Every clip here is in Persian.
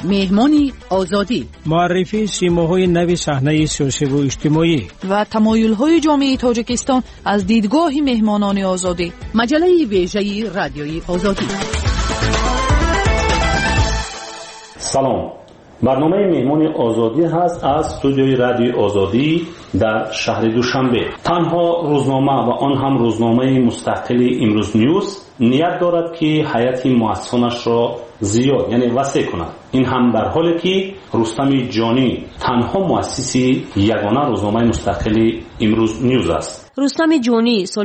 مهمانی آزادی، معرفی سیماهای نوی صحنه سیاسی و اجتماعی و تمایل‌های جامعه تاجیکستان از دیدگاه مهمانان آزادی. مجله ویژه رادیوی آزادی. سلام، برنامه مهمان آزادی هست از استودیوی رادیوی آزادی در شهر دوشنبه. تنها روزنامه و آن هم روزنامه مستقل امروز نیوز نیت دارد که حیات مؤسسانش را زیاد یعنی وسیع کند. این هم در حالی که رستم جانی تنها مؤسس یگانه روزنامه مستقل امروز نیوز است. رستم جانی سال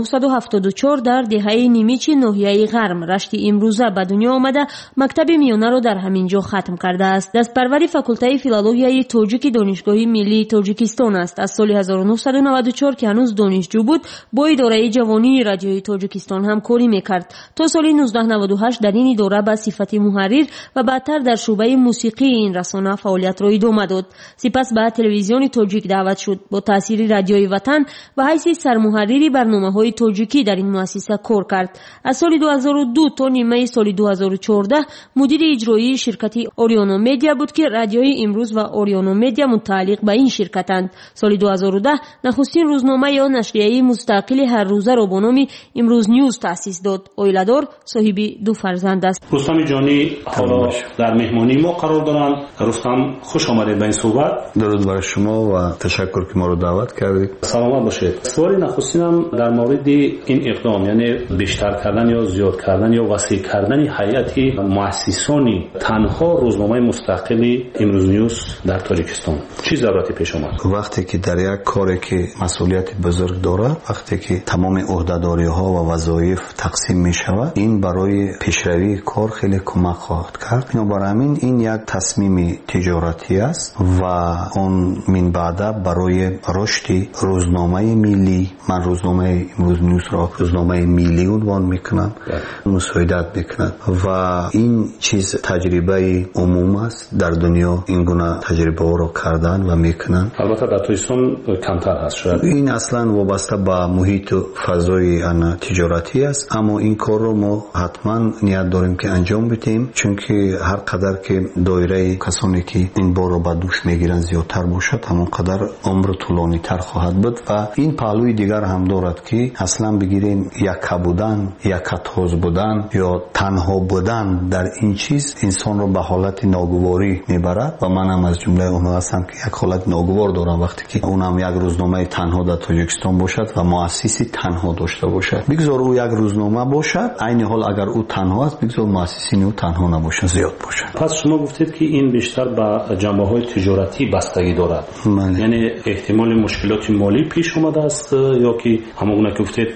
1974 در دهه نیمچه ناحیه غرب رشت امروزه به دنیا آمده مکتب میانه را در همینجا ختم کرده است. دستپرور فاکولته فیلولوژی تاجیک دانشگاه ملی تاجیکستان است. از سال 1994 که هنوز دانشجو بود با اداره جوانی رادیوی تاجیکستان هم کاری میکرد. تا سال 1998 در این اداره به صفت محرر و بعدتر در شعبه موسیقی این رسانه فعالیت را ادامه داد. سپس به تلویزیون تاجیک دعوت شد. با تاثیر رادیوی وطن و حیث سرمحرری برنامه‌های تاجیکی در این مؤسسه کار کرد. از سال 2002 تا نیمه سال 2014 مدیر اجرایی شرکت اوریانو مدیا بود که رادیوی امروز و اوریانو مدیا متعلق به این شرکتند. سال 2010 نخستین روزنامه یا نشریه مستقل هر روزه را با نام امروز نیوز تأسیس داد. اویلادور صاحب 2 فرزند است. رستم جانی حالا در مهمانی ما قرار دارند. رستم خوش آمدید به این صحبت. درود بر شما و تشکر که ما رو دعوت کردید. سلامت باشید. سوال نخستینم در مورد این اقدام یعنی بیشتر کردن یا زیاد کردن یا وسیع کردن هیئت مؤسسانی تنها روزنامه مستقل امروز نیوز در تاجیکستان چه ضرورتی پیش آمد؟ وقتی که در یک کاری که مسئولیت بزرگ داره، وقتی که تمام عهده‌داری‌ها و وظایف تقسیم می‌شود، این برای پیشروی کار خیلی کمک خواهد کرد. بنابراین این یک تصمیم تجارتی است و اون من بعد برای رشد روزنامه ملی، من روزنامه امروز نیوز را روزنامه ملی عنوان میکنم، مساعدت میکند و این چیز تجربه عموم است در دنیا. این گونه تجربه را کردن و میکنن. البته در تاجیکستان کمتر هست شاید. این اصلا وابسته به محیط و فضای تجارتی است، اما این کار رو ما حتما نیت داریم که انجام بدیم، چون که هر قدر که دایره کسانی که این بار رو به دوش میگیرن زیادتر باشد، همون قدر عمر طولانی تر خواهد بود. و این پهلوی دیگر هم دارد که اصلا بگیریم یک بودن، یک تاز بودن یا تنها بودن در این چیز انسان رو به حالت ناگواری میبرد و من هم از جمله اونها هستم که یک حالت ناگوار دارم وقتی که اونم یک روزنامه تنها در تاجیکستان باشد و مؤسسی تنها داشته باشد. بگذار او یک روزنامه باشد، عین حال اگر او تنها است بگذار مؤسسی او تنها نباشه، زیاد باشه. پس شما گفتید که این بیشتر به جنبه‌های تجارتی بستگی دارد. یعنی احتمال مشکلات مالی پیش اومده است یا که همون که گفتید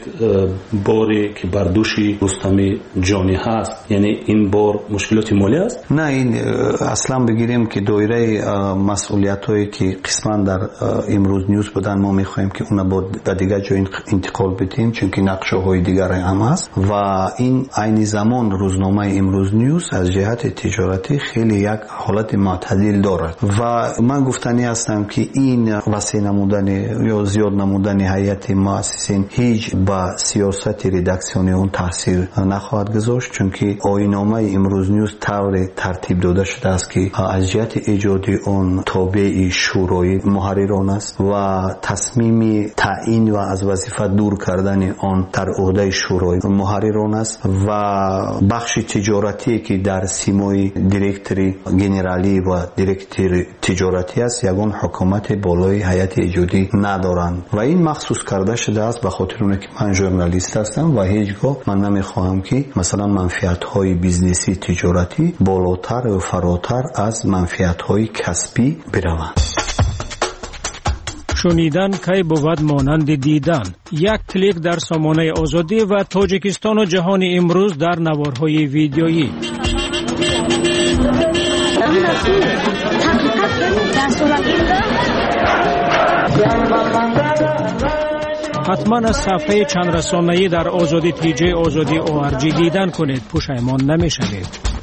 باری که بر دوش رستم جانی هست، یعنی این بار مشکلات مالی است؟ نه، این اصلا بگیریم که دایره مسئولیتایی که قسما در امروز نیوز بودن ما میخوایم که اونا با دیگر جای انتقال بدیم، چون که نقشه های دیگر هم هست و این عین زمان روزنامه امروز نیوز از جهت تجارتی خیلی یک حالت معتدل دارد و من گفتنی هستم که این وسیع نمودن یا زیاد نمودن هیئت مؤسسین هیچ با سیاست ردکسیونی اون تاثیر نخواهد گذاشت، چون که آیین‌نامه امروز نیوز طور ترتیب داده شده است که از جهت ایجادی اون تابع شورای محرران است و تصمیم تعیین و از وظیفه دور کردن آن در عهده شورای محرران است و بخش تجارتی که در سیمای دیرکتوری گنرالی و دیرکتور تجارتی است یگان حکومت بالای هیئت ایجادی ندارند و این مخصوص کرده شده است به خاطر اونه که من ژورنالیست هستم و هیچگاه من نمیخواهم که مثلا منفعت های بیزنسی تجارتی بالاتر و فراتر از منفعت های کسبی بروند. شنیدن کی بود مانند دیدن. یک کلیک در سامانه آزادی و تاجیکستان و جهان امروز در نوارهای ویدیویی. حتما از صفحه چند رسانه‌ای در آزادی تیجی آزادی ORG دیدن کنید، پشیمان نمی‌شوید.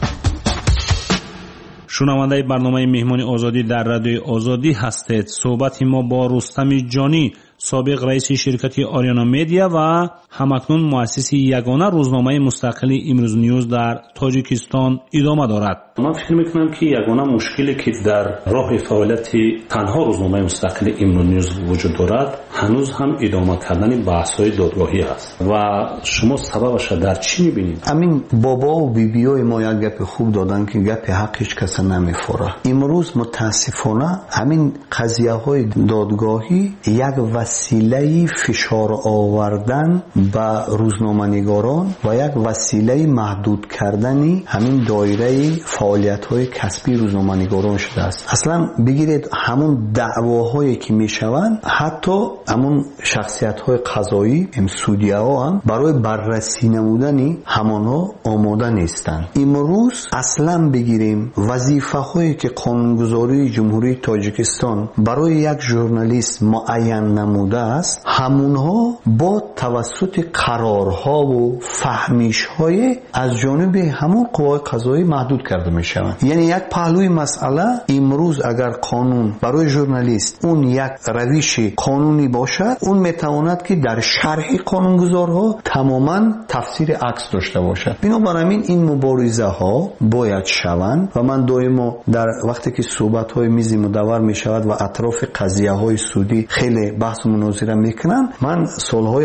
شنونده برنامه مهمانی آزادی در رادیو آزادی هستید. صحبت ما با رستم جانی، سابق رئیس شرکت اوریانو مدیا و همکنون مؤسس یگانه روزنامه مستقل امروز نیوز در تاجیکستان ادامه دارد. من فکر میکنم که یگانه مشکلی که در راه فعالیت تنها روزنامه مستقل امروز نیوز وجود دارد هنوز هم ادامه کردن بحث‌های دادگاهی است و شما سببش در چی می‌بینید؟ همین بابا و بیبیای ما یک گپ خوب دادن که گپ حق هیچ کس نمی‌خوره. امروز متاسفانه همین قضیه‌های دادگاهی یک وسیله فشار آوردن به روزنامه‌نگاران و یک وسیله محدود کردن همین دایره فعالیت‌های کسبی روزنامه‌نگاران شده است. اصلا بگیرید همون دعواهایی که میشوند حتی همون شخصیت‌های قضایی سودی‌ها هم برای بررسی نمودن همانها آماده نیستند. امروز اصلا بگیریم وظیفه‌هایی که قانونگذاری جمهوری تاجیکستان برای یک ژورنالیست معین نموده است همونها با توسط قرارها و فهمیش‌های از جانب همون قوای قضایی محدود کرده می‌شوند. یعنی یک پهلوی مسئله امروز اگر قانون برای ژورنالیست اون یک روش قانونی باشد اون میتواند که در شرح قانونگذارها تماما تفسیر عکس داشته باشد. بنابراین این مبارزه ها باید شوند و من دائما در وقتی که صحبت های میز مدور می شود و اطراف قضیه های سودی خیلی بحث و مناظره میکنم من سالهای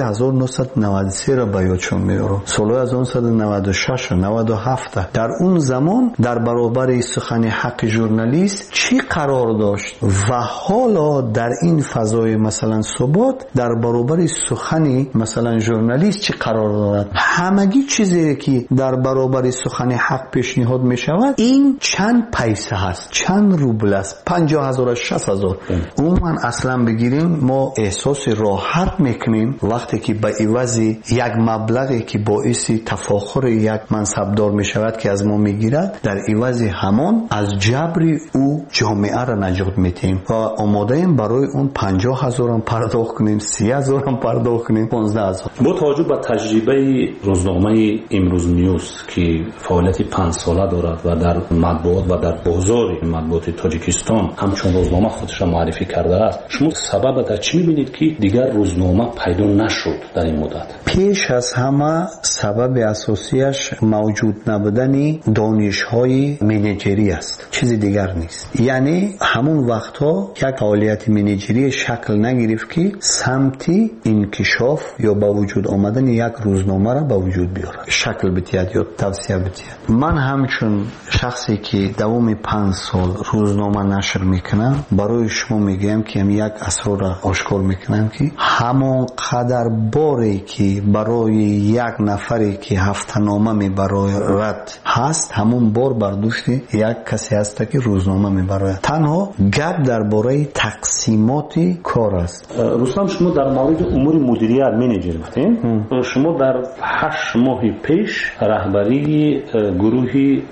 1993 را به یادشون میارم، سالهای 1996 و 97 در اون زمان در برابر سخن حق ژورنالیست چی قرار داشت و حالا در این فضای مثلا ثبات در برابر سخن مثلا ژورنالیست چی قرار دارد. همگی چیزی که در برابر سخن حق پیشنهاد می شود این چند پیسه هست، چند روبل است، 50,000 60,000. عموما اصلا بگیریم ما احساس راحت میکنیم وقتی که به عوض یک مبلغی که باعث تفاخر یک منصبدار می شود که از ما میگیرد در عوض همان از جبر او جامعه را نجات میتیم و آماده ایم برای اون 50,000 هم پرداخت کنیم، 30,000 هم پرداخت کنیم، 15,000. با توجه به تجربه روزنامه امروز نیوز که فعالیت 5 ساله دارد و در مطبوعات و در بازار مطبوعات تاجیکستان همچون روزنامه خودش را معرفی کرده است، شما سبب در چی می‌بینید که دیگر روزنامه پیدا نشد در این مدت؟ پیش از همه سبب اساسیش موجود نبودن دانش‌های منیجری است، چیزی دیگر نیست. یعنی همون وقتها یک فعالیت منیجری شکل نگرفت که سمتی انکشاف یا با وجود آمدن یک روزنامه را با وجود بیارد، شکل بتید یا توسعه بتید. من همچون شخصی که دوام 5 سال روزنامه نشر میکنم برای شما میگم که هم یک اسرار را آشکار میکنم که همون قدر باری که برای یک نفری که هفته‌نامه میبراید هست همون بار برداشت یک کسی هست که روزنامه میبراید. تنها گپ درباره تقسیمات کار است. رستم شما در مورد امور مدیریت منیجر گفتین، شما در 8 ماه پیش رهبری گروه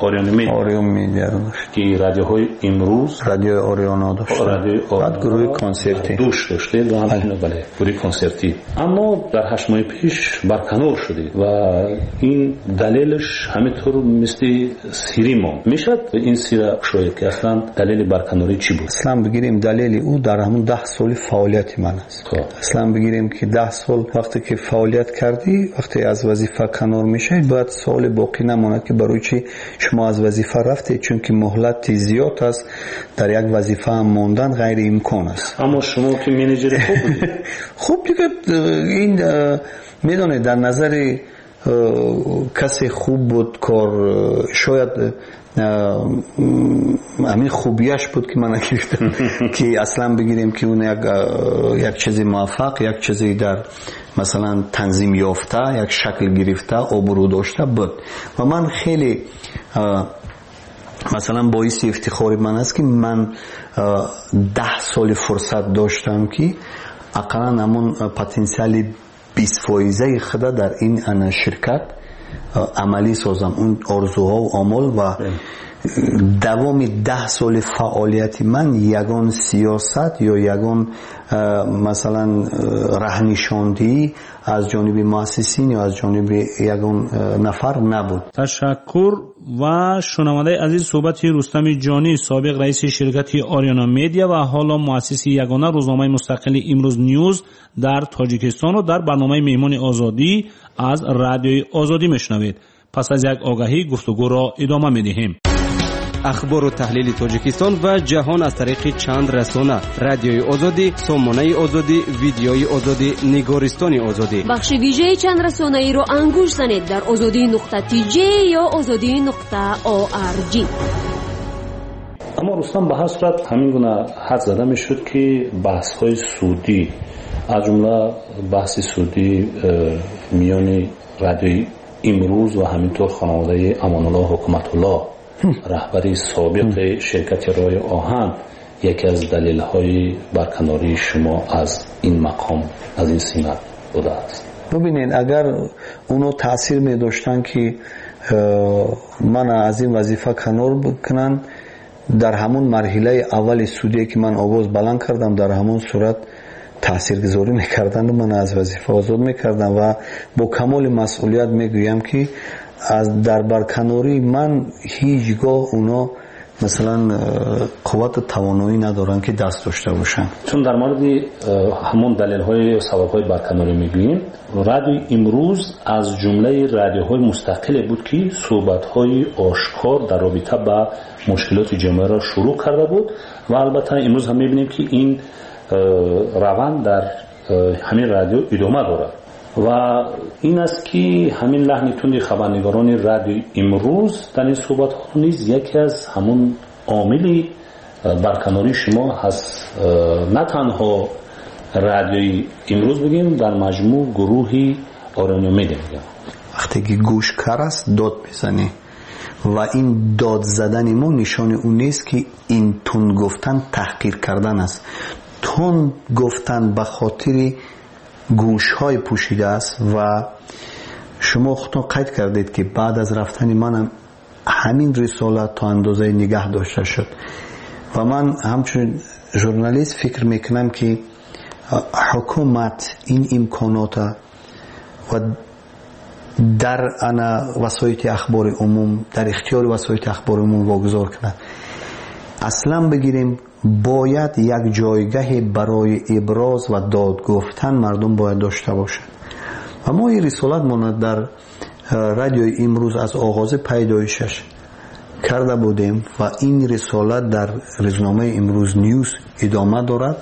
آریون میدیا داشت که رادیوهای امروز رادیو آریانا داشت، بعد گروه کنسرتی داشته و همچنین بله گروه کنسرتی، اما در 8 ماه پیش برکنار شدید و این دلیلش همینطور مثل سیری ما میشد. این سیره شاید که اصلا دلیل برکناری چی بود؟ اصلا بگیریم دلیل او در همون 10 سال فعالیت من است. اصلا بگیریم که 10 سال وقتی که فعالیت کردی وقتی از وظیفه کنار میشه باید سال باقی نماند که برای چی شما از وظیفه رفته، چون که مهلت زیاد است در یک وظیفه هم ماندن غیر امکان است. اما شما که منیجر خوب بودید خب دیگه این میدونه در نظر کسی خوب بود کار شاید همین خوبیش بود که من گرفتم که اصلا بگیریم که اون یک چیزی موفق، یک چیزی در مثلا تنظیم یافته، یک شکل گرفته، آبرو داشته بود و من خیلی مثلا باعث افتخار من است که من 10 سال فرصت داشتم که اقلا همون پتانسیل 20% خود در این شرکت عملی سازم، اون آرزوها و آمال و دوام 10 سال فعالیت من یگان سیاست یا یگان مثلا رهنشاندهی از جانب مؤسسین یا از جانب یگان نفر نبود. تشکر. و شنونده عزیز، صحبت رستم جانی، سابق رئیس شرکت آریانا میدیا و حالا مؤسس یگانه روزنامه مستقل امروز نیوز در تاجیکستان رو در برنامه مهمان آزادی از رادیوی آزادی میشنوید. پس از یک آگاهی گفتگو را ادامه میدهیم. اخبار و تحلیل تاجیکستان و جهان از طریق چند رسانه: رادیوی آزادی، سامانه آزادی، ویدیوی آزادی، نگارستان آزادی. بخش ویژه چند رسانه‌ای رو انگوش زنید در azadi.tj یا azadi.org. اما رستم به هر صورت همین گونه حد زده میشد که بحث های سودی از جمله بحث سودی میان رادیوی امروز و همینطور خانواده امان الله حکومت الله رهبری سابق شرکت رای آهن یکی از دلیل‌های برکناری شما از این مقام، از این سمت بوده است. ببینید اگر اونو تاثیر می داشتن که من از این وظیفه کنار بکنن، در همون مرحله اول سودی که من آواز بلند کردم در همون صورت تاثیرگذاری میکردن و من از وظیفه آزاد میکردم و با کمال مسئولیت میگویم که از در برکناری من هیچگاه اونا مثلا قوت و توانایی ندارن که دست داشته باشن. چون در مورد همون دلیل‌های و سبب‌های برکناری میگوییم، رادیو امروز از جمله رادیوهای مستقل بود که صحبت‌های آشکار در رابطه با مشکلات جامعه را شروع کرده بود و البته امروز هم می‌بینیم که این روند در همین رادیو ادامه دارد و این است که همین لحن تند خبرنگاران رادیو امروز در این صحبت ها نیز یکی از همون عامل برکناری شما هست. نه تنها رادیو امروز بگیم، در مجموع گروهی آریانا میدیا. وقتی که گوش کر است داد بزنی و این داد زدن ما نشان اون نیست که این تون گفتن تحقیر کردن است. تون گفتن به خاطر گوش های پوشیده است و شما خودتون قید کردید که بعد از رفتن منم همین رسالت تا اندازه نگه داشته شد و من همچون ژورنالیست فکر میکنم که حکومت این امکانات و در وسایط اخبار عموم، در اختیار وسایط اخبار عموم واگذار کنند. اصلا بگیریم باید یک جایگاه برای ابراز و داد گفتن مردم باید داشته باشند و ما این رسالت ما در رادیو امروز از آغاز پیدایشش کرده بودیم و این رسالت در روزنامه امروز نیوز ادامه دارد.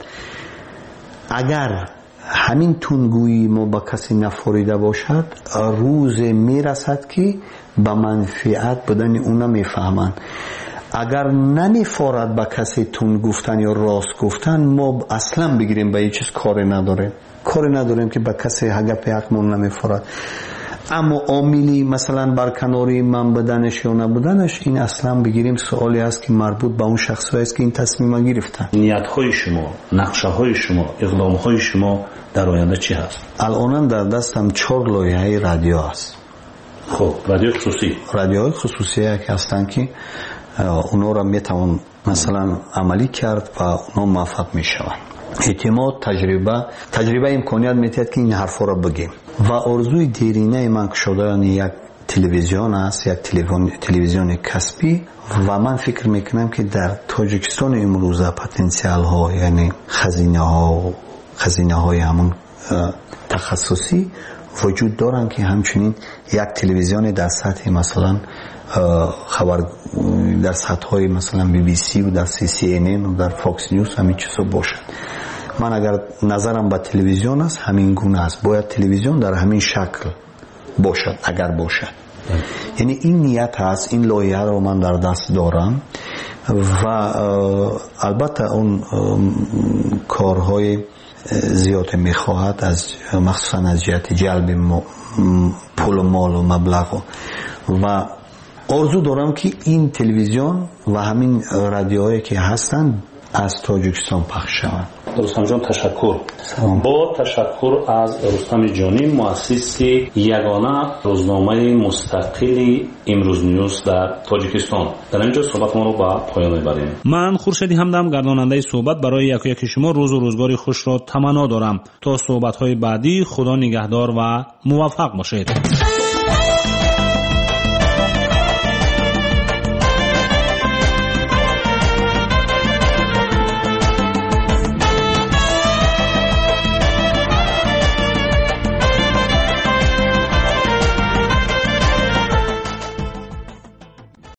اگر همین تونگویی ما با کسی نفوریده باشد، روز میرسد که به منفعت بدن اونا میفهمند. اگر نمیفارد با کسی تون گفتن یا راست گفتن، ما اصلا بگیریم به هیچ چیز کاری نداریم که با کسی حق حقمون نمیفارد. اما عاملی مثلا برکناری من بدنش یا نبودنش، این اصلا بگیریم سوالی است که مربوط به اون شخصایی است که این تصمیم گرفتن. نیت‌های شما، نقشه‌های شما، اقدام‌های شما در آینده چی هست؟ الان در دستم 4 لایحه رادیو است. خب رادیوهای خصوصی که هستن که اونا را میتوان مثلا عملی کرد و اونا موفق میشوند. اعتماد، تجربه امکانیت میتید که این حرفا را بگیم و آرزوی دیرینه من که شدن یک تلویزیون است، یک تلویزیون کسبی و من فکر میکنم که در تاجیکستان امروزه پتانسیل ها، یعنی خزینه های همون تخصصی وجود دارن که همچنین یک تلویزیون در سطح مثلا خبر در سطح های مثلا BBC و در CNN و در فاکس نیوز همین چیزا باشد. من اگر نظرم به تلویزیون است همین گونه است، باید تلویزیون در همین شکل باشد اگر باشد. یعنی این نیت هست، این لایحه رو من در دست دارم و البته اون کارهای زیاد میخواهد از مخصوصا از جهت جلب پول و مال و مبلغ و آرزو دارم که این تلویزیون و همین رادیوهایی که هستن از تاجیکستان پخش شوند. رستم جان تشکر. با تشکر از رستم جانی مؤسس یگانه روزنامه مستقل امروز نیوز در تاجیکستان. در اینجا صحبت ما رو به پایان میبریم. من خورشیدی همدم گرداننده صحبت برای یک شما روز و روزگاری خوش را تمنا دارم. تا صحبت های بعدی خدا نگهدار و موفق باشید.